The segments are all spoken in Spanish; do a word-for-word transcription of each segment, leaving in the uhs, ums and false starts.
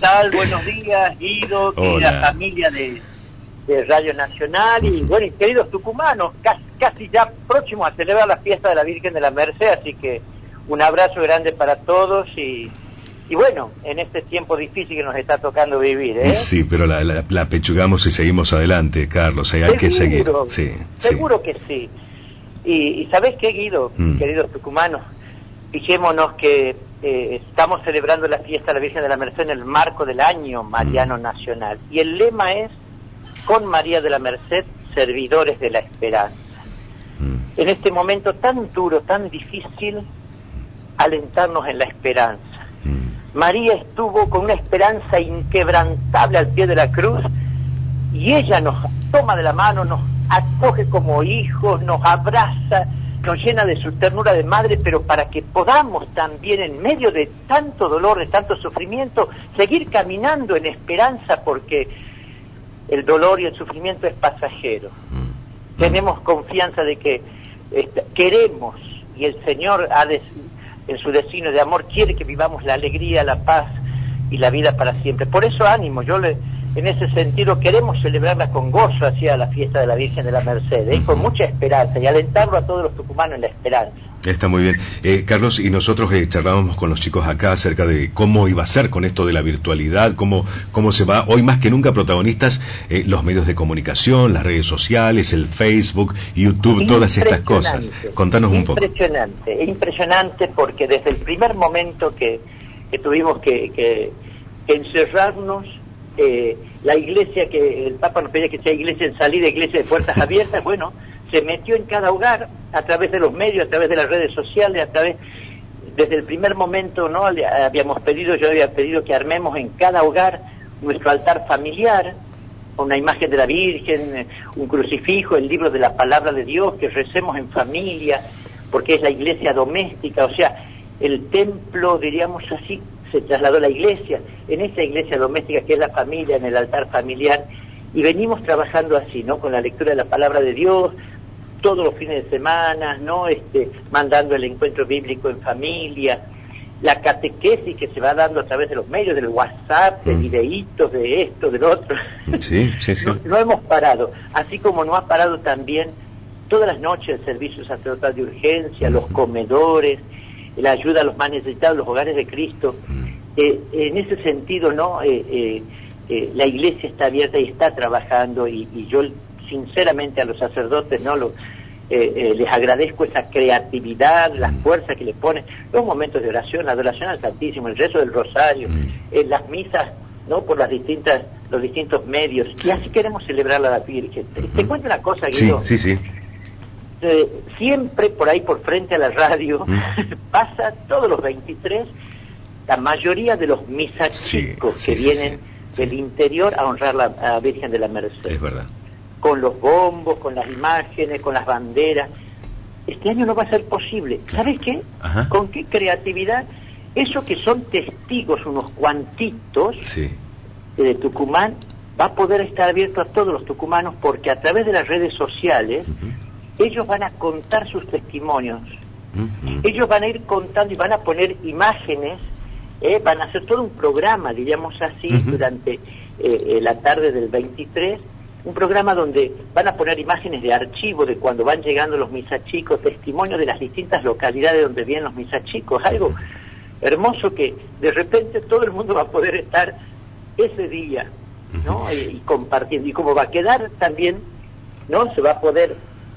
tal? Buenos días, Guido, querida familia de, de Radio Nacional y, bueno, y queridos tucumanos, casi, casi ya próximos a celebrar la fiesta de la Virgen de la Merced, así que un abrazo grande para todos y, y bueno, en este tiempo difícil que nos está tocando vivir, ¿eh? Sí, pero la, la, la pechugamos y seguimos adelante, Carlos, hay, hay que seguir. Sí, seguro sí. que sí. Y, y ¿sabés qué, Guido, mm. queridos tucumanos? Fijémonos que eh, estamos celebrando la fiesta de la Virgen de la Merced en el marco del año mariano mm. nacional. Y el lema es, con María de la Merced, servidores de la esperanza. Mm. En este momento tan duro, tan difícil, alentarnos en la esperanza. Mm. María estuvo con una esperanza inquebrantable al pie de la cruz y ella nos toma de la mano, nos acoge como hijos, nos abraza, nos llena de su ternura de madre, pero para que podamos también en medio de tanto dolor, de tanto sufrimiento, seguir caminando en esperanza, porque el dolor y el sufrimiento es pasajero. Mm. Tenemos confianza de que eh, queremos, y el Señor ha de, en su destino de amor quiere que vivamos la alegría, la paz y la vida para siempre. Por eso ánimo, yo le, en ese sentido queremos celebrarla con gozo hacia la fiesta de la Virgen de la Merced, ¿eh? Uh-huh. Con mucha esperanza, y alentarlo a todos los tucumanos en la esperanza. Está muy bien. Eh, Carlos, y nosotros eh, charlábamos con los chicos acá acerca de cómo iba a ser con esto de la virtualidad, cómo, cómo se va, hoy más que nunca protagonistas, eh, los medios de comunicación, las redes sociales, el Facebook, YouTube, todas estas cosas. Contanos un poco. Impresionante, impresionante, porque desde el primer momento que, que tuvimos que, que, que encerrarnos, Eh, la iglesia, que el Papa nos pedía que sea iglesia en salida, iglesia de puertas abiertas, bueno, se metió en cada hogar a través de los medios, a través de las redes sociales, a través, desde el primer momento, ¿no? Le habíamos pedido, yo había pedido que armemos en cada hogar nuestro altar familiar, una imagen de la Virgen, un crucifijo, el libro de la palabra de Dios, que recemos en familia, porque es la iglesia doméstica, o sea, el templo, diríamos así, se trasladó a la iglesia, en esa iglesia doméstica que es la familia, en el altar familiar, y venimos trabajando así, ¿no? Con la lectura de la palabra de Dios, todos los fines de semana, ¿no? Este, mandando el encuentro bíblico en familia, la catequesis que se va dando a través de los medios, del WhatsApp, de mm. videitos, de esto, del otro. Sí, sí, sí. No, no hemos parado, así como no ha parado también todas las noches el servicio sacerdotal de urgencia, mm. los comedores, la ayuda a los más necesitados, los hogares de Cristo. Mm. Eh, en ese sentido, ¿no? Eh, eh, eh, la iglesia está abierta y está trabajando, y, y yo sinceramente a los sacerdotes, ¿no? Lo, eh, eh, les agradezco esa creatividad, la mm. fuerza que le ponen, los momentos de oración, la adoración al Santísimo, el rezo del Rosario, mm. eh, las misas, ¿no? Por las distintas, los distintos medios, sí. Y así queremos celebrar a la Virgen. Te, te cuento una cosa, Guido. Sí, sí, sí. Eh, siempre por ahí por frente a la radio mm. pasa todos los veintitrés la mayoría de los misachicos sí, sí, que sí, vienen sí, sí. del interior a honrar la, a la Virgen de la Merced. Es verdad. Con los bombos, con las imágenes, con las banderas. Este año no va a ser posible. ¿Sabes qué? Ajá. ¿Con qué creatividad? Eso que son testigos, unos cuantitos sí. de Tucumán, va a poder estar abierto a todos los tucumanos, porque a través de las redes sociales uh-huh. ellos van a contar sus testimonios. Uh-huh. Ellos van a ir contando y van a poner imágenes. Eh, van a hacer todo un programa, diríamos así, uh-huh. durante eh, la tarde del veintitrés, un programa donde van a poner imágenes de archivo de cuando van llegando los misachicos, testimonios de las distintas localidades donde vienen los misachicos, algo uh-huh. hermoso que de repente todo el mundo va a poder estar ese día, ¿no? Uh-huh. y, y compartiendo, y como va a quedar también, ¿no? Se va a poder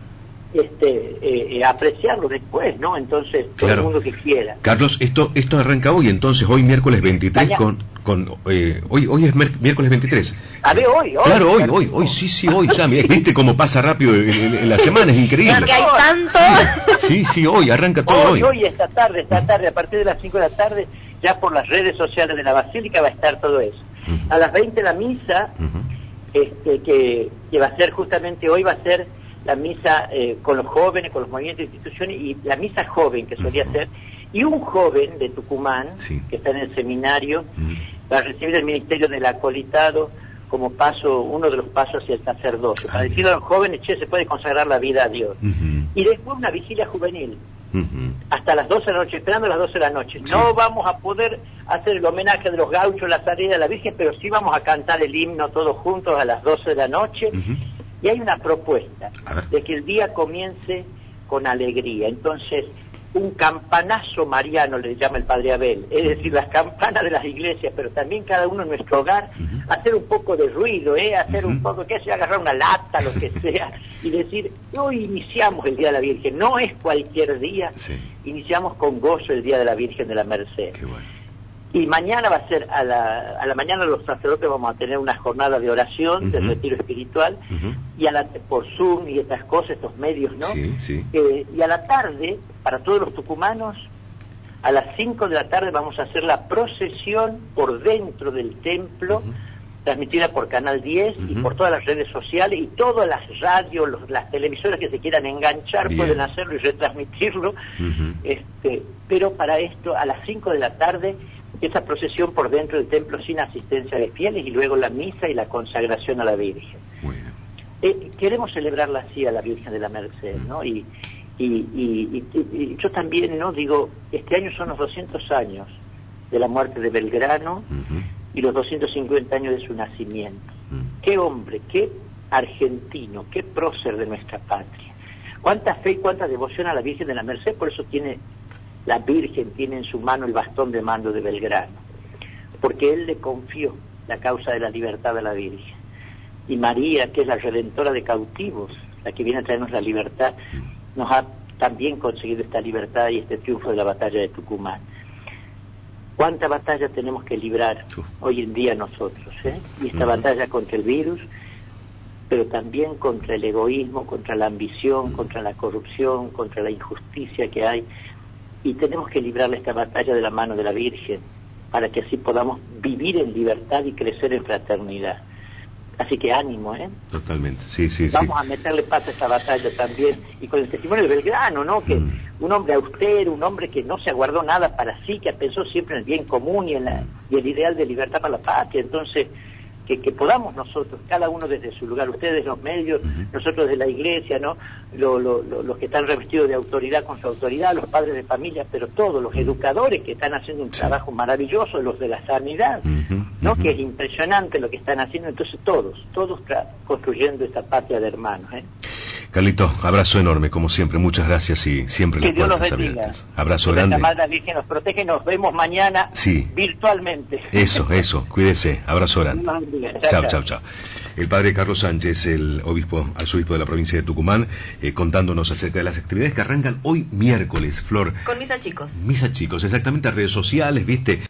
este eh, eh, apreciarlo después, ¿no? Entonces, todo claro. el mundo que quiera. Carlos, esto esto arranca hoy, entonces, hoy miércoles veintitrés, Mañana. con con eh, hoy hoy es miércoles veintitrés. A ver, hoy, hoy. Claro, hoy, hoy, hoy, sí, sí, hoy ya, viste cómo pasa rápido en, en, en la semana, es increíble. Porque hay tanto. Sí, sí, sí, hoy, arranca todo hoy. Hoy, hoy, esta tarde, esta tarde, a partir de las cinco de la tarde, ya por las redes sociales de la Basílica va a estar todo eso. Uh-huh. A las veinte la misa, uh-huh. este que, que va a ser justamente hoy, va a ser la misa eh, con los jóvenes, con los movimientos de instituciones, y la misa joven que solía uh-huh. ser, y un joven de Tucumán, sí. que está en el seminario, uh-huh. va a recibir el ministerio del acolitado como paso, uno de los pasos hacia el sacerdocio, para decirle a los jóvenes, che, se puede consagrar la vida a Dios. Uh-huh. Y después una vigilia juvenil, Uh-huh. Hasta las doce de la noche, esperando a las doce de la noche. Sí. No vamos a poder hacer el homenaje de los gauchos, la salida de la Virgen, pero sí vamos a cantar el himno todos juntos a las doce de la noche. Uh-huh. Y hay una propuesta de que el día comience con alegría. Entonces, un campanazo mariano, le llama el Padre Abel, es decir, las campanas de las iglesias, pero también cada uno en nuestro hogar, uh-huh. hacer un poco de ruido, ¿eh? hacer uh-huh. un poco, que sea, agarrar una lata, lo que sea, y decir, hoy iniciamos el Día de la Virgen, no es cualquier día, sí. iniciamos con gozo el Día de la Virgen de la Merced. Qué bueno. Y mañana va a ser, a la, a la mañana los sacerdotes vamos a tener una jornada de oración, uh-huh. de retiro espiritual, uh-huh. y a la, por Zoom y estas cosas, estos medios, ¿no? Sí, sí. Eh, y a la tarde, para todos los tucumanos, a las cinco de la tarde vamos a hacer la procesión por dentro del templo, uh-huh. transmitida por Canal diez uh-huh. y por todas las redes sociales, y todas las radios, los, las televisoras que se quieran enganchar Bien. pueden hacerlo y retransmitirlo. Uh-huh. este Pero para esto, a las cinco de la tarde, esa procesión por dentro del templo sin asistencia de fieles, y luego la misa y la consagración a la Virgen. Bueno. Eh, queremos celebrarla así a la Virgen de la Merced, ¿no? Y, y, y, y, y yo también, ¿no? Digo, este año son los doscientos años de la muerte de Belgrano uh-huh. y los doscientos cincuenta años de su nacimiento. Uh-huh. Qué hombre, qué argentino, qué prócer de nuestra patria. Cuánta fe y cuánta devoción a la Virgen de la Merced, por eso tiene... La Virgen tiene en su mano el bastón de mando de Belgrano, porque él le confió la causa de la libertad a la Virgen. Y María, que es la redentora de cautivos, la que viene a traernos la libertad, nos ha también conseguido esta libertad y este triunfo de la batalla de Tucumán. ¿Cuánta batalla tenemos que librar hoy en día nosotros? ¿eh? Y esta uh-huh. batalla contra el virus, pero también contra el egoísmo, contra la ambición, uh-huh. contra la corrupción, contra la injusticia que hay. Y tenemos que librar esta batalla de la mano de la Virgen, para que así podamos vivir en libertad y crecer en fraternidad. Así que ánimo, ¿eh? Totalmente, sí, sí, Vamos sí. a meterle paso a esta batalla también, y con el testimonio de Belgrano, ¿no? Que mm. un hombre austero, un hombre que no se aguardó nada para sí, que pensó siempre en el bien común y en la, y el ideal de libertad para la patria. Entonces, que, que podamos nosotros, cada uno desde su lugar, ustedes los medios, uh-huh. nosotros de la iglesia, ¿no? Lo, lo, lo, los que están revestidos de autoridad con su autoridad, los padres de familia, pero todos los uh-huh. educadores que están haciendo un sí. trabajo maravilloso, los de la sanidad, uh-huh. ¿no? Uh-huh. Que es impresionante lo que están haciendo. Entonces todos, todos tra- construyendo esta patria de hermanos, ¿eh? Carlito, abrazo enorme, como siempre, muchas gracias y siempre que las Dios puertas los bendiga. abiertas. Abrazo que grande. La Madre Virgen nos protege, nos vemos mañana sí. virtualmente. Eso, eso, cuídese, abrazo grande. Chao, chao, chao. El padre Carlos Sánchez, el obispo, arzobispo de la provincia de Tucumán, eh, contándonos acerca de las actividades que arrancan hoy miércoles, Flor. Con Misa Chicos. Misa Chicos, exactamente, redes sociales, ¿viste?